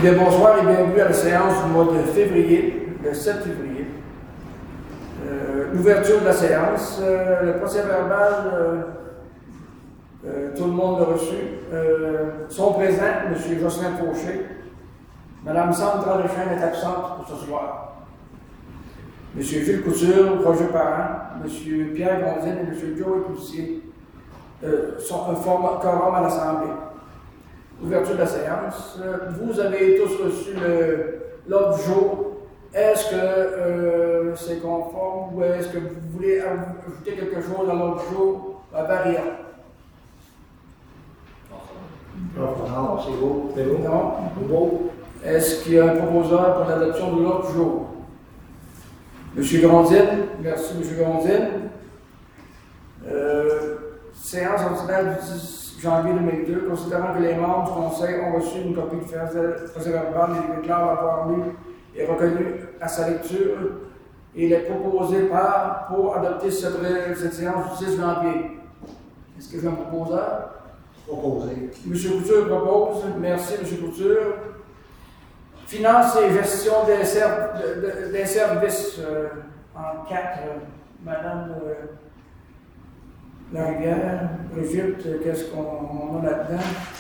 bien, bonsoir et bienvenue à la séance du mois de février, le 7 février. L'ouverture de la séance, le procès-verbal, tout le monde l'a reçu. Sont présents M. Jocelyn Fauché, Mme Sandra Deschênes est absente pour ce soir. M. Gilles Couture, Roger Parent, M. Pierre Grondine et M. Joey Coutier sont un quorum à l'Assemblée. Ouverture de la séance. Vous avez tous reçu l'ordre du jour. Est-ce que c'est conforme ou est-ce que vous voulez ajouter quelque chose dans l'ordre du jour variant? Non, c'est beau. C'est beau. Non? Beau. Est-ce qu'il y a un proposeur pour l'adoption de l'ordre du jour? M. Grondine. Merci, M. Grondine. Séance ordinaire du 10 janvier 2002. Considérant que les membres du Conseil ont reçu une copie du procès-verbal et déclarent avoir lu et reconnu à sa lecture, il est proposé pour adopter cette séance du 10 janvier. Est-ce que j'ai un proposeur? Proposé. M. Couture propose. Merci, M. Couture. Finance et gestion des services en 4. Madame Larivière, Brigitte, qu'est-ce qu'on a là-dedans?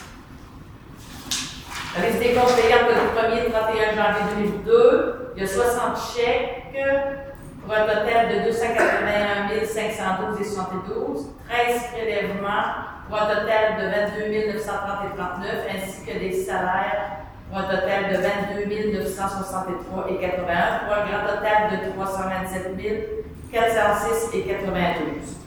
La liste des comptes payants le 1er et 31 janvier 2002, il y a 60 chèques pour un total de 281 512,72, 13 prélèvements pour un total de 22 930,39, ainsi que des salaires pour un total de 22 963,81, pour un grand total de 327 406,92.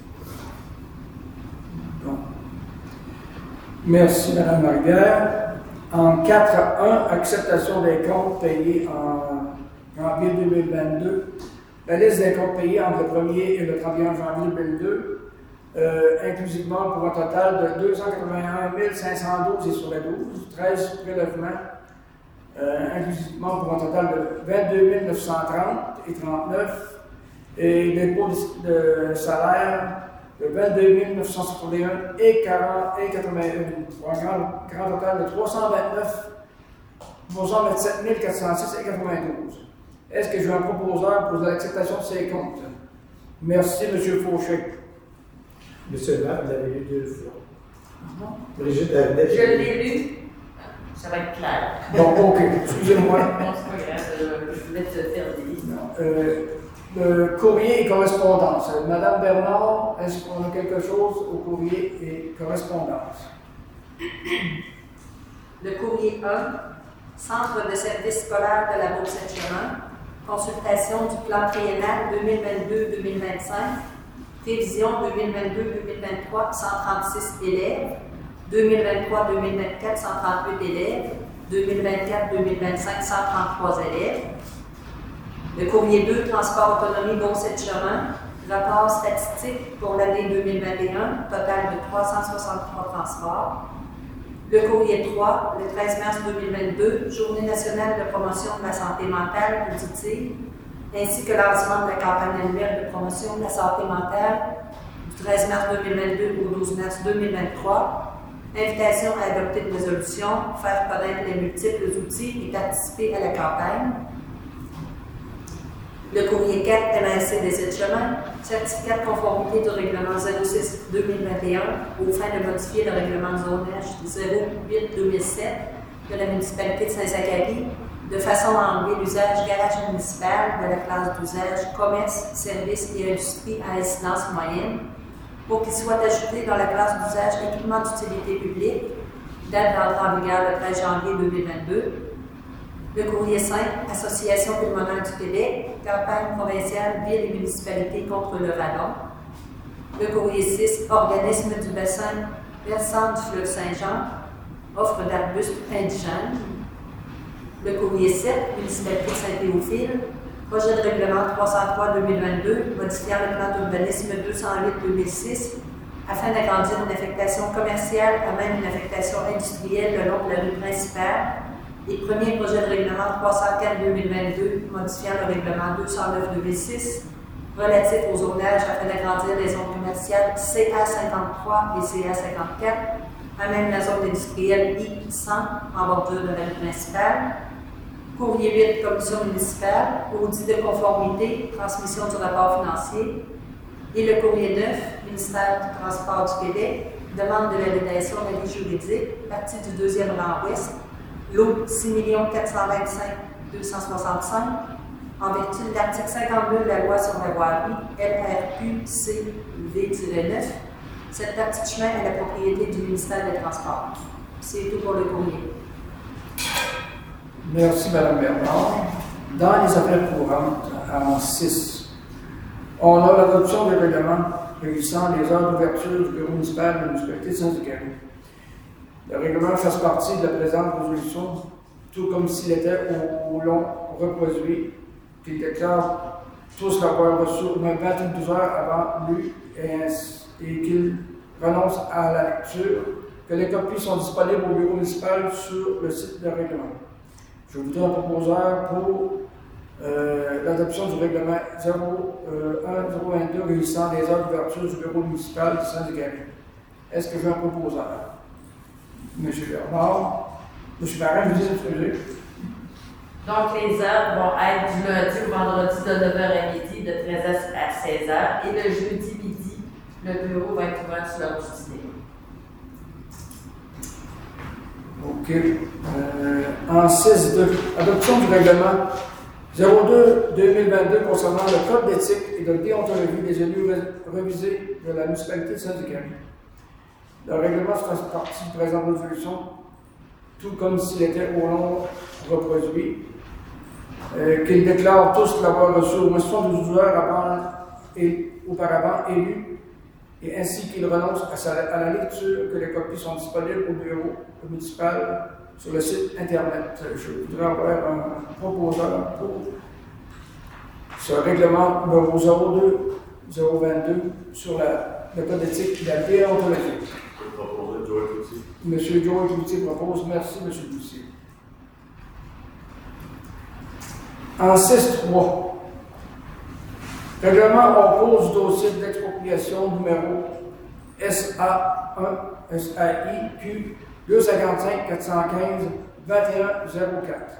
Bon. Merci, Mme Marguerite. En 4.1, acceptation des comptes payés en janvier 2022. La liste des comptes payés entre le 1er et le 31 janvier 2022, inclusivement pour un total de 281 512,12, 13 prélèvements, inclusivement pour un total de 22 930,39, et dépôt de salaire de 22 961 et 81, pour un grand total de 327 406 et 92. Est-ce que j'ai un proposeur pour l'acceptation de ces comptes? Merci, M. Fauché. Monsieur le maire, vous l'avez lu 2 fois. Brigitte Je l'ai lu. Ça va être clair. Bon, OK. Excusez-moi. Non, c'est pas grave. Je voulais te faire des... Le courrier et correspondance. Madame Bernard, est-ce qu'on a quelque chose au courrier et correspondance? Le courrier 1, Centre de services scolaires de la Beauce-Saint-Germain, consultation du plan triennal 2022-2025, révision 2022-2023, 136 élèves, 2023-2024, 138 élèves, 2024-2025, 133 élèves. Le courrier 2, Transport autonomie Beauce-Saint-Germain, rapport statistique pour l'année 2021, total de 363 transports. Le courrier 3, le 13 mars 2022, Journée nationale de promotion de la santé mentale positive, ainsi que lancement de la campagne annuelle de promotion de la santé mentale du 13 mars 2022 au 12 mars 2023. Invitation à adopter une résolution, faire connaître les multiples outils et participer à la campagne. Le courrier 4, MRC des aides-chemins, certificat de conformité du règlement 06-2021 aux fins de modifier le règlement de zonage 08-2007 de la municipalité de Saint-Zacharie de façon à enlever l'usage garage municipal de la classe d'usage commerce, services et industrie à incidence moyenne pour qu'il soit ajouté dans la classe d'usage équipement d'utilité publique, date d'entrée en vigueur le 13 janvier 2022. Le courrier 5, Association pulmonaire du Québec, campagne provinciale Ville et municipalité contre le radon. Le courrier 6, Organisme du bassin versant du fleuve Saint-Jean, offre d'arbustes indigènes. Le courrier 7, municipalité de Saint-Théophile, projet de règlement 303-2022, modifiant le plan d'urbanisme 208-2006, afin d'agrandir une affectation commerciale à même une affectation industrielle le long de la rue principale. Et premier projet de règlement 304-2022, modifiant le règlement 209-2006, relatif au zonage afin d'agrandir les zones commerciales CA53 et CA54, à même la zone industrielle I100 en bordure de la rue principale. Courrier 8, Commission municipale, audit de conformité, transmission du rapport financier. Et le courrier 9, Ministère du Transport du Québec, demande de validation d'avis juridique, partie du deuxième rang ouest, lot 6 425 265, en vertu de l'article 52 de la loi sur la voirie, LRQCV-9. Cette partie de chemin est la propriété du ministère des Transports. C'est tout pour le courrier. Merci, Mme Bernard. Dans les affaires courantes, en 6, on a l'adoption des règlements régissant les heures d'ouverture du bureau municipal de la municipalité de Saint-Zachary. Le règlement fait partie de la présente résolution, tout comme s'il était au long reproduit, qu'il déclare tous l'avoir reçu au moins 22 heures avant lui et qu'il renonce à la lecture, que les copies sont disponibles au bureau municipal sur le site de règlement. Je voudrais un proposeur pour l'adoption du règlement 01022 régissant les heures d'ouverture du bureau municipal de Saint-Zachary. Est-ce que j'ai un proposeur? M. Bernard. M. Marin, vous dites excusez. Donc, les heures vont être du lundi au vendredi de 9h à midi, de 13h à 16h, et le jeudi midi, le bureau va être ouvert sur l'heure du dîner. OK. En 6.2, adoption du règlement 02-2022 concernant le code d'éthique et de déontologie des élus révisés de la municipalité de Saint-Zachary. Le règlement fait partie de présente résolution, tout comme s'il était au long reproduit, qu'il déclare tous l'avoir reçu au moins 72 heures auparavant élu, et ainsi qu'il renonce à la lecture, que les copies sont disponibles au bureau municipal sur le site Internet. Je voudrais avoir un proposeur pour ce règlement numéro 02-022 sur le code d'éthique et la déontologie. M. Joël Cloutier propose. Merci, M. Cloutier. En 6.3, règlement en cours du dossier d'expropriation numéro SA1-SAIQ 255 415 2104.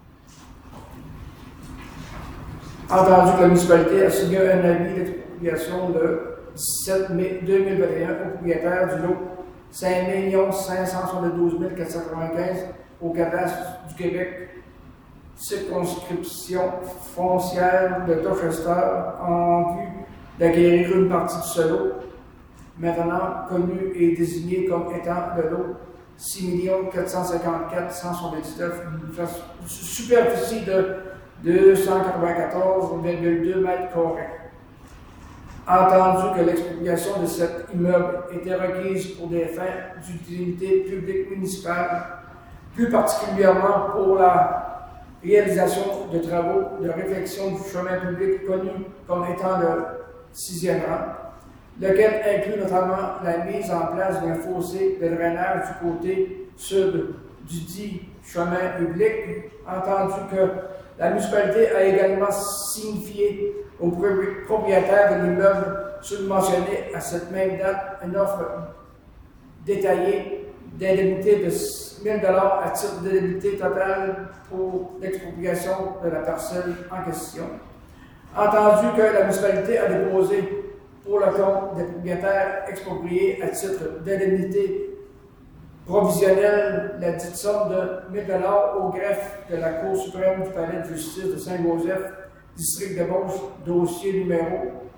Entendu que la municipalité a signé un avis d'expropriation le 17 mai 2021 au propriétaire du lot 5 572 495 au cadastre du Québec, circonscription foncière de Dorchester, en vue d'acquérir une partie de ce lot, maintenant connu et désigné comme étant le lot 6 454 179, une superficie de 294,2 mètres carrés. Entendu que l'expropriation de cet immeuble était requise pour des fins d'utilité publique municipale, plus particulièrement pour la réalisation de travaux de réfection du chemin public connu comme étant le 6e rang, lequel inclut notamment la mise en place d'un fossé de drainage du côté sud du dit chemin public, entendu que la municipalité a également signifié au propriétaire de l'immeuble subventionné à cette même date une offre détaillée d'indemnité de 1 000 $ à titre d'indemnité totale pour l'expropriation de la parcelle en question. Entendu que la municipalité a déposé pour le compte des propriétaires expropriés à titre d'indemnité provisionnelle la dite somme de 1 000 $ au greffe de la Cour suprême du palais de justice de Saint-Joseph, district de Beauce, dossier numéro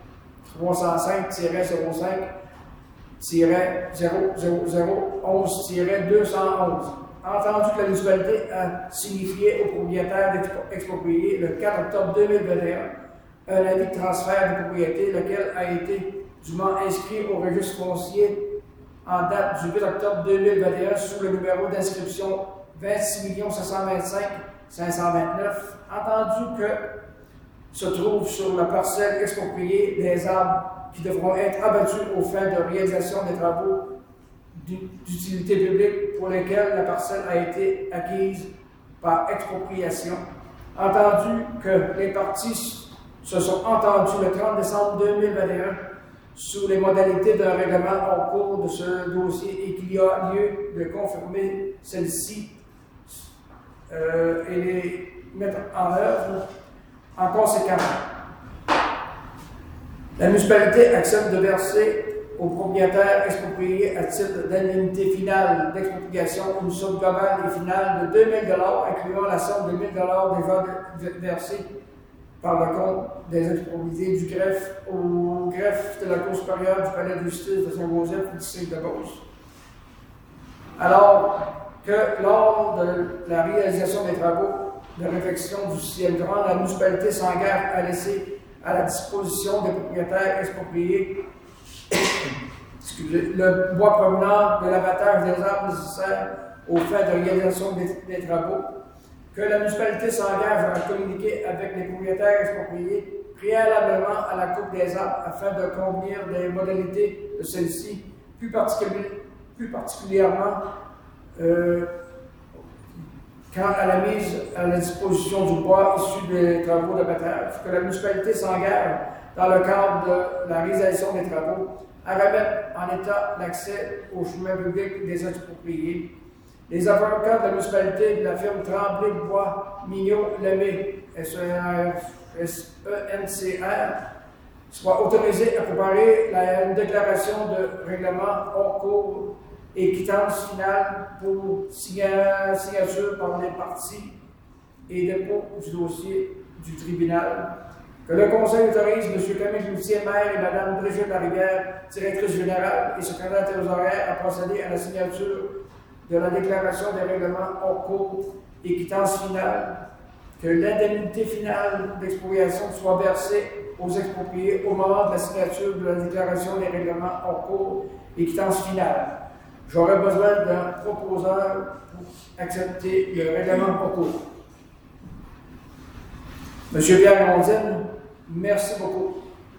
305-005-00011-211. Entendu que la municipalité a signifié au propriétaire exproprié le 4 octobre 2021 un avis de transfert de propriété, lequel a été dûment inscrit au registre foncier en date du 8 octobre 2021 sous le numéro d'inscription 26 725 529, entendu que se trouve sur la parcelle expropriée des arbres qui devront être abattus aux fins de réalisation des travaux d'utilité publique pour lesquels la parcelle a été acquise par expropriation. Entendu que les parties se sont entendues le 30 décembre 2021 sous les modalités d'un règlement en cours de ce dossier et qu'il y a lieu de confirmer celle-ci et les mettre en œuvre en conséquence. La municipalité accepte de verser aux propriétaires expropriés à titre d'indemnité finale d'expropriation une somme globale et finale de 2 000 $, incluant la somme de 1 000 $ déjà versée par le compte des expropriés du greffe au greffe de la Cour supérieure du palais de justice de Saint-Joseph, du district de Beauce. Alors que lors de la réalisation des travaux de réfection du 6e rang, la municipalité s'engage à laisser à la disposition des propriétaires expropriés le bois provenant de l'abattage des arbres nécessaires aux fins de réalisation des travaux, que la municipalité s'engage à communiquer avec les propriétaires expropriés préalablement à la coupe des arbres afin de convenir des modalités de celle-ci, plus particulièrement quant à la mise à la disposition du bois issu des travaux d'abattage, que la municipalité s'engage, dans le cadre de la réalisation des travaux, à remettre en état l'accès aux chemins publics des expropriés. Les avocats de la municipalité de la firme Tremblay Bois Mignot Lemay, SENCR, soient autorisés à préparer une déclaration de règlement hors cours et quittance finale pour signature par les parties et dépôt du dossier du tribunal. Que le Conseil autorise M. Camille Loutier, maire, et Mme Brigitte Larivière, directrice générale et secrétaire trésorière, à procéder à la signature de la déclaration des règlements hors cours et quittance finale. Que l'indemnité finale d'expropriation soit versée aux expropriés au moment de la signature de la déclaration des règlements hors cours et quittance finale. J'aurais besoin d'un proposeur pour accepter le règlement hors cours. Monsieur Pierre Rondine, merci beaucoup.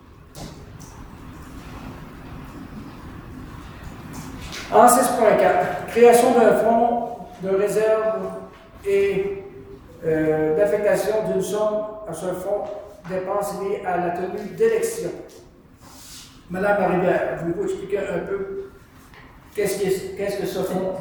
En 6.4, création d'un fonds de réserve et d'affectation d'une somme à ce fonds dépenses liées à la tenue d'élections. Madame Larivière, pouvez-vous expliquer un peu qu'est-ce que ce fonds?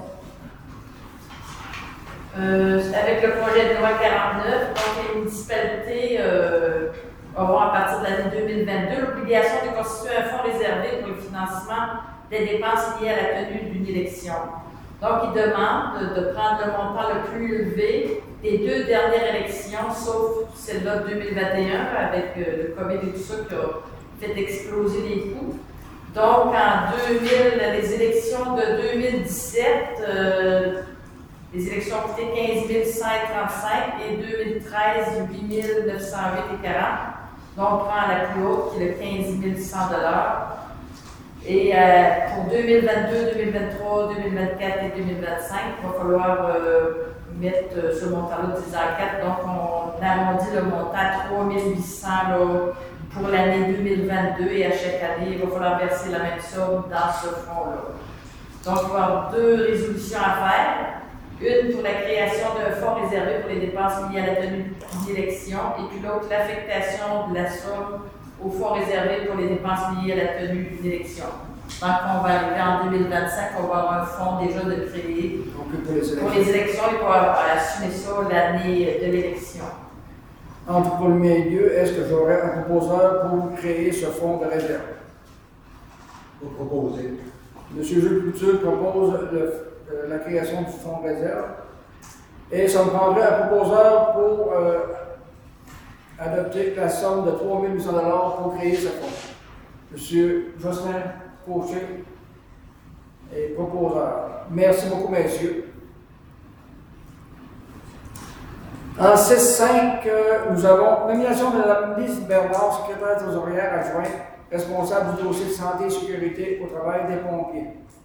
Avec le projet de loi 49, donc les municipalités auront à partir de l'année 2022 l'obligation de constituer un fonds réservé pour le financement des dépenses liées à la tenue d'une élection. Donc, ils demandent de prendre le montant le plus élevé des 2 dernières élections, sauf celle-là de 2021, avec le COVID et tout ça qui a fait exploser les coûts. Donc, en 2000, les élections de 2017, les élections ont coûté 15 135 et 2013, 8 908 et 40. Donc, on prend la plus haute qui est le 15 100 $. Et pour 2022, 2023, 2024 et 2025, il va falloir mettre ce montant-là divisé en 4. Donc, on arrondit le montant à 3 800 pour l'année 2022 et à chaque année, il va falloir verser la même somme dans ce fonds-là. Donc, il va y avoir 2 résolutions à faire. Une pour la création d'un fonds réservé pour les dépenses liées à la tenue d'élection et puis l'autre, l'affectation de la somme au fonds réservé pour les dépenses liées à la tenue d'une élection. Donc, on va arriver en 2025, on va avoir un fonds déjà de créé pour les élections et pour assumer ça l'année de l'élection. En tout premier lieu, est-ce que j'aurais un proposeur pour créer ce fonds de réserve? Vous proposez. M. Jules Couture propose la création du fonds de réserve. Et ça me prendrait un proposeur pour adopter la somme de 3 800 $ pour créer ce fonds. M. Jocelyn Fauché est proposeur. Merci beaucoup, messieurs. En 6.5, nous avons nomination de Mme Lise Bernard, secrétaire trésorière adjointe, responsable du dossier de santé et sécurité au travail des pompiers.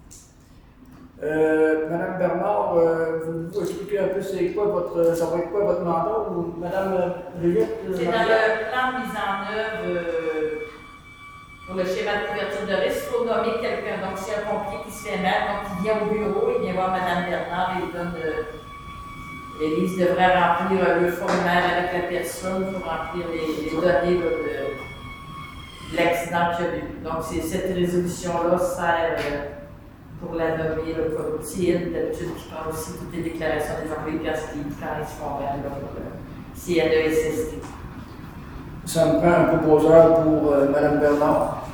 Madame Bernard, vous expliquez un peu ça va être quoi votre mandat? Ou Madame Brigitte? C'est dans le plan de mise en œuvre pour le schéma de couverture de risque, il faut nommer quelqu'un. Donc, c'est un pompier qui se fait mal, donc il vient au bureau, il vient voir Madame Bernard et il donne Élise devrait remplir le formulaire avec la personne pour remplir les données de l'accident qu'il y a eu. Donc, cette résolution-là sert pour la nommer, là, comme c'est elle d'habitude qui prend aussi toutes les déclarations des employés plastiques quand ils se font bien, CNESST. Ça me prend un proposeur pour Mme Bernard.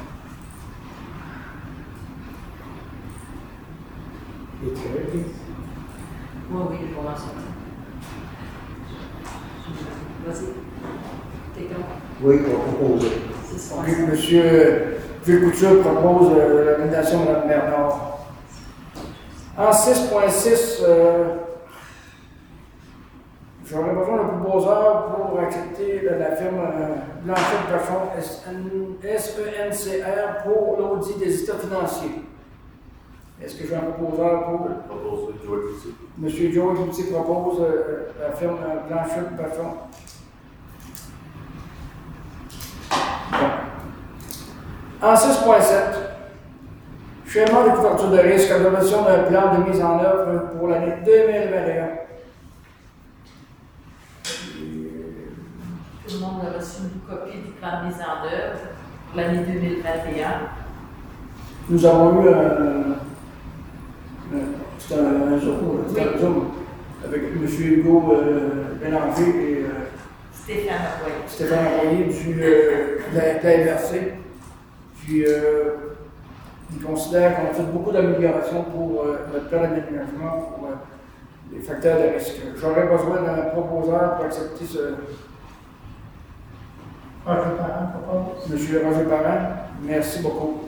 Les traits. Oui, je vous remercie. Vas-y. Quelqu'un? Oui, on va proposer. C'est ça. Donc, M. Vieux Couture propose la nomination de Mme Bernard. En 6.6, j'aurais besoin d'un proposeur pour accepter la firme Blanchette Bachon SENCR pour l'audit des états financiers. Est-ce que j'ai un proposeur pour? Proposer Joey Couture. M. Joey Couture propose la firme Blanchette Bachon. Bon. En 6.7, schéma de couverture de risque, adoption d'un plan de mise en œuvre pour l'année 2021. Tout le monde a reçu une copie du plan de mise en œuvre pour l'année 2021. Nous avons eu un Zoom avec M. Hugo Bélanger et Stéphane Envoyé de la MRC. Puis, ils considèrent qu'on a fait beaucoup d'améliorations pour notre plan d'aménagement pour les facteurs de risque. J'aurais besoin d'un proposeur pour accepter ce. Roger Parent propose. M. Roger Parent, merci beaucoup.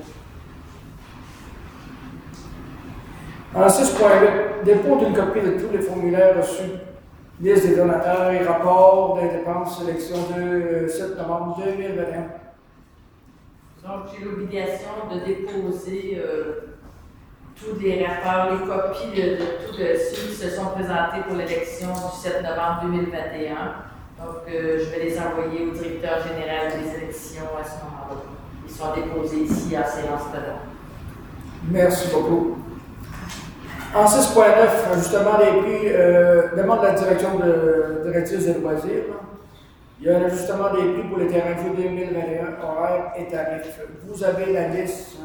En 6.8, dépôt d'une copie de tous les formulaires reçus, liste des donateurs et rapports des dépenses sélection de 7 novembre 2021. Donc, j'ai l'obligation de déposer tous les rapports, les copies de tous ceux qui se sont présentés pour l'élection du 7 novembre 2021. Donc, je vais les envoyer au directeur général des élections à ce moment-là. Ils sont déposés ici à séance dedans. Merci beaucoup. En 6.9, ajustement des prix, demande de la direction directrice des loisirs. Il y a un ajustement des prix pour les terrains de jeu 2021, horaires et tarifs. Vous avez la liste.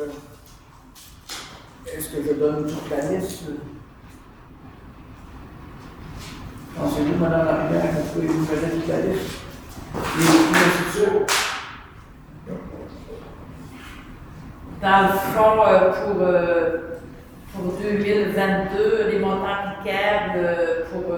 Est-ce que je donne toute la liste? Pensez-vous, Mme Larivière, que vous pouvez nous donner toute la liste? Les institutions. Dans le fond, pour 2022, les montants applicables pour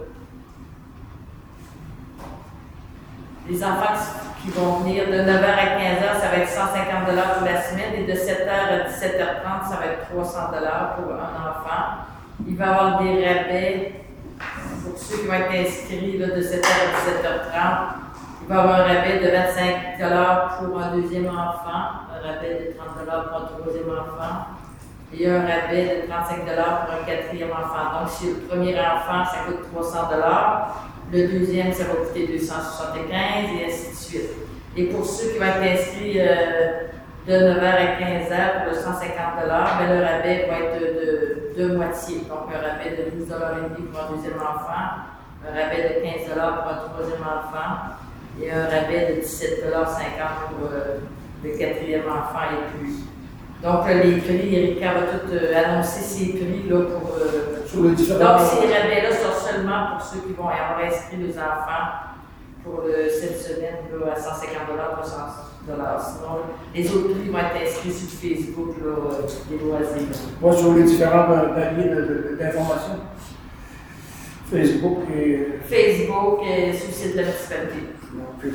les enfants qui vont venir de 9h à 15h, ça va être 150 $ pour la semaine, et de 7h à 17h30, ça va être 300 $ pour un enfant. Il va y avoir des rabais pour ceux qui vont être inscrits là, de 7h à 17h30. Il va y avoir un rabais de 25 $ pour un deuxième enfant, un rabais de 30 $ pour un troisième enfant, et un rabais de 35 $ pour un quatrième enfant. Donc, si le premier enfant, ça coûte 300 $, le deuxième, ça va coûter 275 et ainsi de suite. Et pour ceux qui vont être inscrits de 9h à 15h pour le 150 $, ben, le rabais va être de moitié. Donc, un rabais de 12,5 $ pour un deuxième enfant, un rabais de 15 $ pour un troisième enfant et un rabais de 17,50 $ pour le quatrième enfant et plus. Donc, les prix, Erika va tout annoncer ces prix là, pour. Sur les différents. Donc, ces rabais-là sont seulement pour ceux qui vont avoir inscrit les enfants pour cette semaine là, à 150 $, 300 $. Sinon, les autres prix vont être inscrits sur Facebook, là, les loisirs. Moi, sur les différents paliers d'information. Facebook et. Facebook et sur le site de la municipalité. Donc,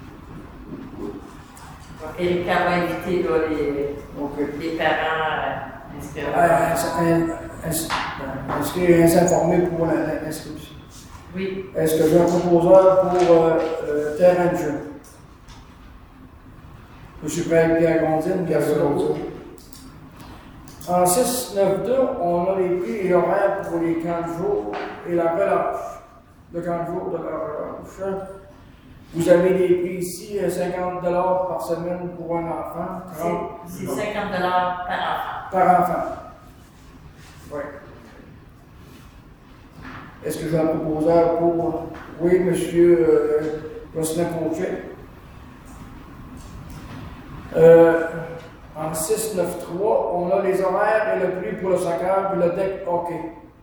Donc, Erika va inviter là, les parents à inscrire. À s'informer pour l'inscription. Oui. Est-ce que j'ai un proposeur pour terrain de jeu? M. Pierre Gondine, merci beaucoup. En 6.9.2, on a les prix et horaires pour les camps de jour et la relâche. Le camp de jour de la relâche. Vous avez des prix ici, 50 $ par semaine pour un enfant. C'est 50 $ par enfant. Par enfant. Oui. Est-ce que j'ai un proposeur pour. Oui, M. Jocelyn Cochet. En 693, on a les horaires et le prix pour le soccer et le deck hockey.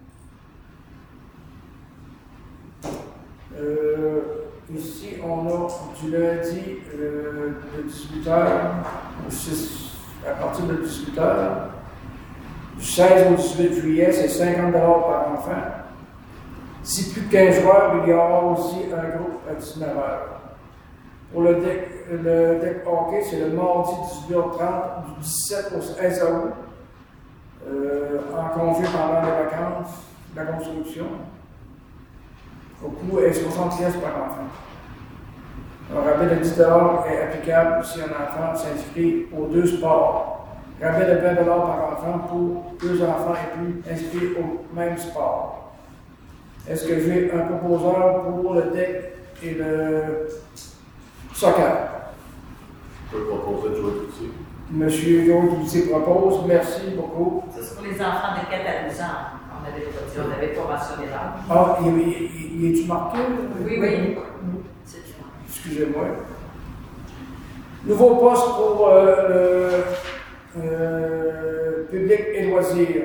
Ici, on a du lundi de 18h à partir de 18h. Du 16 au 18 juillet, c'est 50$ par enfant. Si plus de 15 joueurs, il y aura aussi un groupe à 19h. Pour le deck hockey, c'est le mardi 18h30 du 17 au 16 août, en congé pendant les vacances de la construction. Au coût est 60$ par enfant. Un rabais de 10$ est applicable si un enfant s'inscrit aux 2 sports. Rabais de 20$ par enfant pour 2 enfants et plus inscrits au même sport. Est-ce que j'ai un proposeur pour le deck et le soccer? Je peux proposer de jouer aussi. Monsieur Joe propose, merci beaucoup. Ça, c'est pour les enfants de 4 à 12 ans. On n'avait pas mentionné l'âge. Ah, il est-tu marqué? Oui. Excusez-moi. Nouveau poste pour public et loisirs.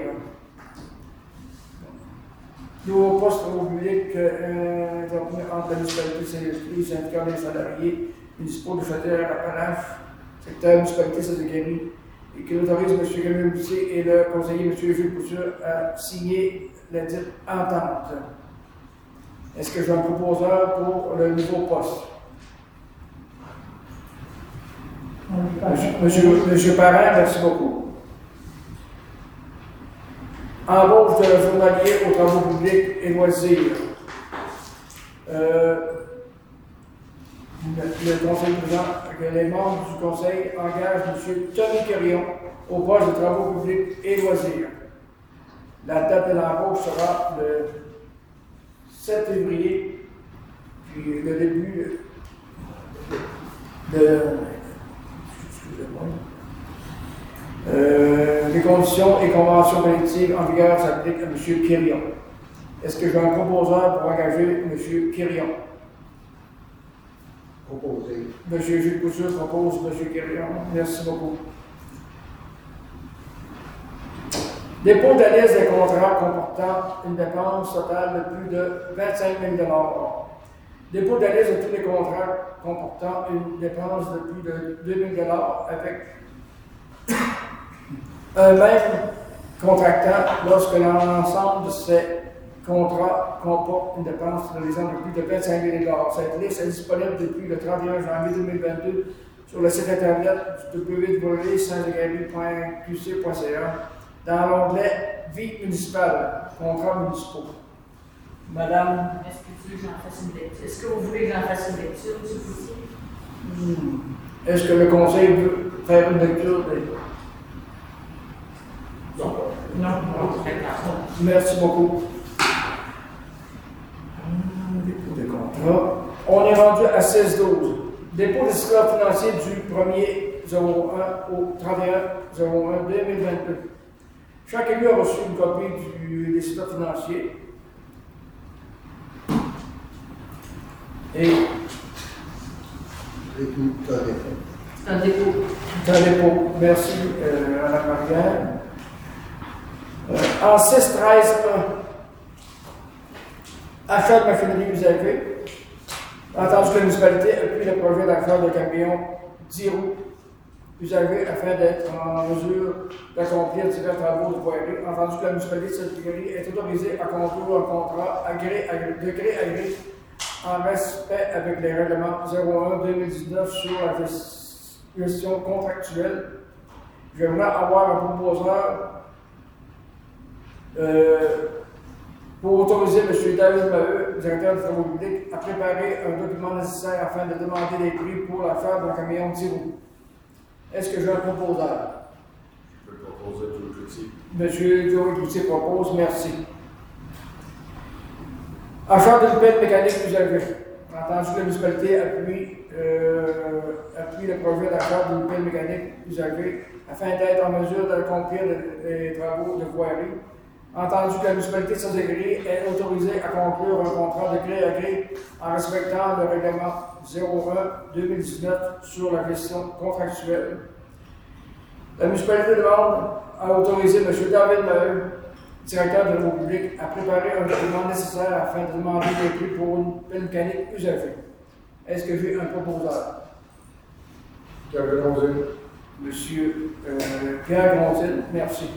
Nouveau poste pour le public entre la municipalité de Saint-Esprit, syndicat des salariés municipaux de Châteauneuf-Appalaches, secteur municipalité Saint-Esprit, et qui autorise M. Camille Bussier et le conseiller M. Jules Couture à signer la dite entente. Est-ce que j'ai un proposeur pour le nouveau poste? Monsieur Parent, merci beaucoup. Embauche de journalier aux travaux publics et loisirs. Le conseil présent que les membres du conseil engagent M. Tommy Quérion au poste de travaux publics et loisirs. La date de l'embauche sera le 7 février, puis le début de les conditions et conventions collectives en vigueur s'appliquent à M. Quérion. Est-ce que j'ai un proposeur pour engager M. Quérion? Proposé. M. Jules Couture propose M. Quérion. Merci beaucoup. Dépôt de la liste des contrats comportant une dépense totale de plus de 25 000 $. Dépôt de la liste de tous les contrats comportant une dépense de plus de 2 000 $ avec un même contractant lorsque l'ensemble de ces contrats comporte une dépense réalisant de plus de 25 000 $. Cette liste est disponible depuis le 31 janvier 2022 sur le site internet www.saint-grégory.qc.ca dans l'onglet Vie municipale, contrats municipaux. Madame. Est-ce que tu veux que j'en fasse une lecture? Est-ce que vous voulez que j'en fasse une lecture, M. Boutier? Est-ce que le conseil veut faire une lecture des... Non. Merci beaucoup. Dépôt des contrats. On est rendu à 16-12. Dépôt des scores financiers du 1er 01 au 31 01 2022. Chaque élu a reçu une copie des scores financiers. Et C'est un dépôt. C'est un dépôt. Merci, Mme Marianne. En 6-13-1, achat de machinerie usagée. Entendu que la municipalité appuie le projet d'achat de camions 10 roues usagés afin d'être en mesure d'accomplir divers travaux de voirie. Entendu que la municipalité de Saint-Grégory est autorisée à conclure un contrat de gré à gré en respect avec les règlements 01-2019 sur la gestion contractuelle. J'aimerais avoir un proposeur pour autoriser M. David Maheu, directeur des travaux publics, à préparer un document nécessaire afin de demander des prix pour l'achat d'un camion 10 roues. Est-ce que j'ai un proposeur? Je peux proposer Joe Cloutier. M. Joe Cloutier propose, merci. Achat d'une pelle mécanique usagée. Entendu que la municipalité appuie le projet d'achat d'une pelle mécanique usagée afin d'être en mesure d'accomplir les travaux de voirie. Entendu que la municipalité de Saint-Grégory est autorisée à conclure un contrat de gré à gré en respectant le règlement 01-2019 sur la gestion contractuelle. La municipalité demande à autoriser M. David Maheu, directeur de l'eau publique, à préparer un document nécessaire afin de demander des prix pour une pelle mécanique usagée. Est-ce que j'ai un proposeur? Pierre Grondin. Monsieur Pierre Grondin, merci.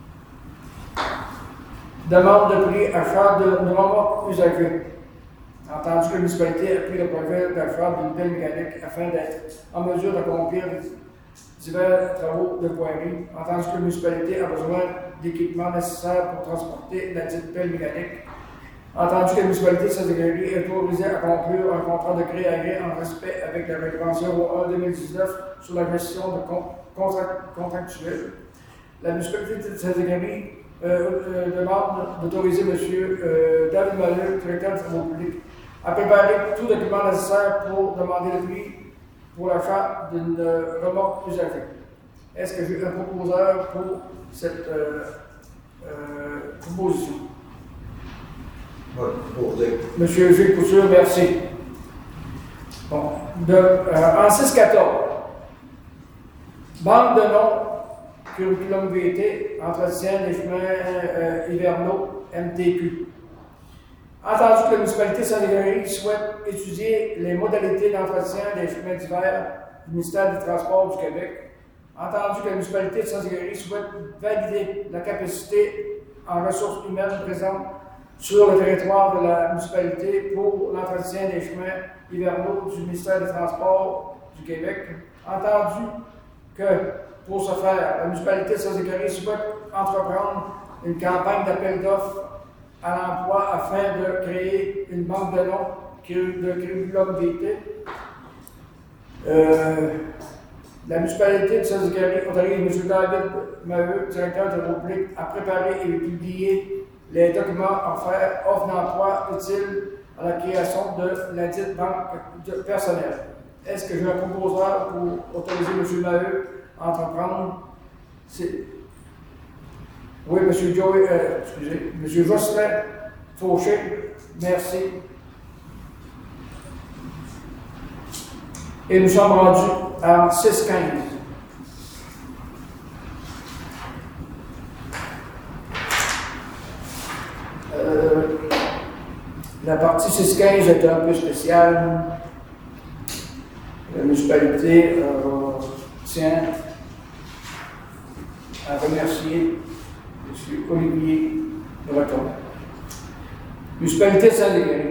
Demande de prix achat de remorque usagée. Entendu que la municipalité a pris le projet d'achat d'une pelle mécanique afin d'être en mesure d'accomplir divers travaux de voirie. Entendu que la municipalité a besoin d'équipements nécessaires pour transporter la dite pelle mécanique. Entendu que la municipalité de Saint-Zachary est autorisée à conclure un contrat de gré à gré en respect avec la règlement 01-2019 sur la gestion de contractuels. La municipalité de Saint-Zachary demande d'autoriser M. David Maheu, directeur du travaux publics, à préparer tout document nécessaire pour demander le prix pour l'achat d'une remorque usagée. Est-ce que j'ai un proposeur pour cette proposition? Oui, proposé. Monsieur Gilles Couture, merci. Bon, en 6-14, banque de noms, curriculum VT, entretien des chemins hivernaux, MTQ. Entendu que la municipalité de Saint-Zachary souhaite étudier les modalités d'entretien des chemins d'hiver du ministère des Transports du Québec. Entendu que la municipalité de Saint-Zachary souhaite valider la capacité en ressources humaines présentes sur le territoire de la municipalité pour l'entretien des chemins hivernaux du ministère des Transports du Québec. Entendu que, pour ce faire, la municipalité de Saint-Zachary souhaite entreprendre une campagne d'appel d'offres à l'emploi afin de créer une banque de noms de curriculum VT. La municipalité de Saint-Zachary autorise M. David Maheu, directeur de l'eau publique, à préparer et publier les documents offerts, offres d'emploi utiles à la création de la dite banque personnelle. Est-ce que j'ai un proposeur pour autoriser M. Maheu à entreprendre? Oui, M. M. Jocelyn Fauché, merci. Et nous sommes rendus à 6-15. La partie 6-15 est un peu spéciale. La municipalité tient à remercier M. Olivier Breton. Municipalité de Saint-Zachary.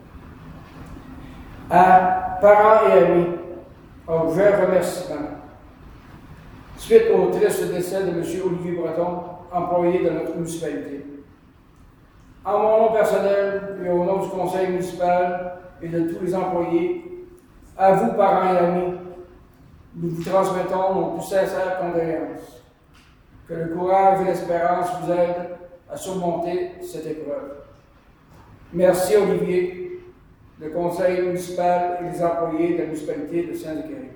À parents et amis, objet remerciement. Suite au triste décès de M. Olivier Breton, employé de notre municipalité. En mon nom personnel et au nom du conseil municipal et de tous les employés, à vous, parents et amis, nous vous transmettons nos plus sincères condoléances. Que le courage et l'espérance vous aident à surmonter cette épreuve. Merci Olivier, le conseil municipal et les employés de la municipalité de Saint-Zachary.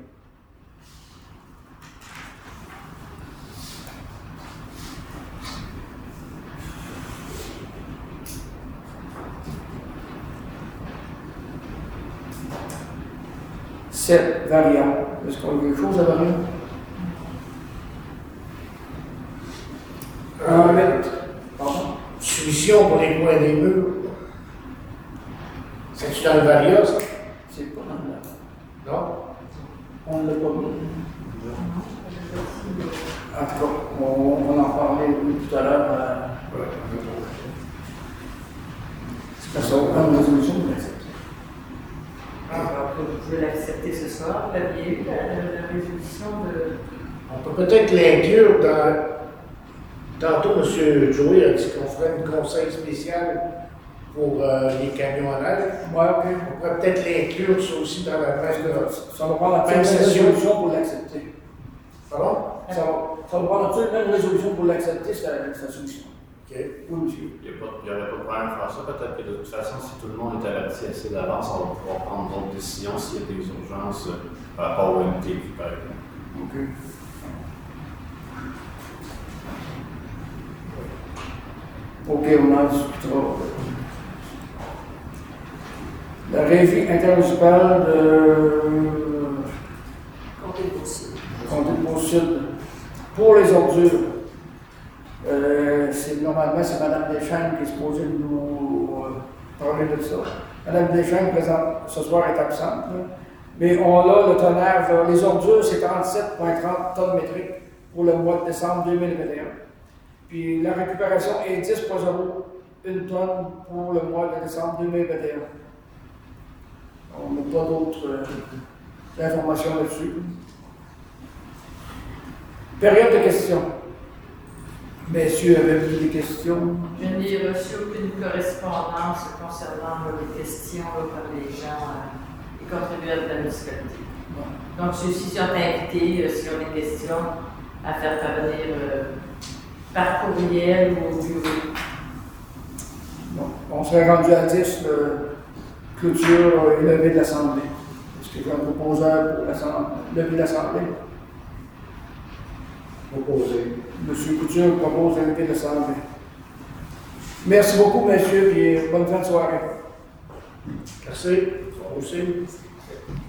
Cette variante. Est-ce qu'on a quelque chose à varier? Pardon? Soumission pour les coins des murs. C'est-tu dans le Varia, ça? C'est pas dans le... Non? On ne l'a pas mis. En tout cas, on va en parler tout à l'heure. C'est parce qu'on prend une résolution pour l'accepter. Vous pouvez l'accepter ce soir. Vous aviez eu la résolution de... On peut peut-être l'inclure dans... Tantôt, M. Joey a dit qu'on ferait un conseil spécial pour les camionneurs. Oui, OK. On pourrait peut-être l'inclure ça aussi dans la même... Ça va prendre la Même même session. résolution pour l'accepter. Pardon? Ça va prendre absolument une résolution pour l'accepter, cette solution. OK. Oui, monsieur. Il n'y aurait pas de problème à faire ça. Peut-être que de toute façon, si tout le monde est averti assez d'avance, on va pouvoir prendre d'autres décisions s'il y a des urgences par rapport au MTQ, par exemple. OK. OK, on en discutera. La régie intermunicipale de Comptez le possible. Comté de Beau-Sud Pour les ordures, normalement, c'est Mme Deschênes qui est supposée nous parler de ça. Mme Deschênes, présente, ce soir, est absente. Là. Mais on a le tonnage. Les ordures, c'est 37,30 tonnes métriques pour le mois de décembre 2021. Puis la récupération est 10,01 tonnes pour le mois de décembre 2021. On n'a pas d'autres informations là-dessus. Période de questions. Messieurs, avez-vous des questions? Je n'ai reçu aucune correspondance concernant les questions par les gens, les contribuables de la municipalité. Donc, ceux-ci sont invités, s'ils ont des questions, à faire parvenir par courriel ou au bureau. Bon, on serait rendu à 10, clôture et levée de l'Assemblée. Est-ce qu'il y a un proposeur pour lever de l'Assemblée? Proposé. Monsieur Couture propose de lever de l'Assemblée. Merci beaucoup, messieurs, et bonne fin de soirée. Merci. Au revoir aussi.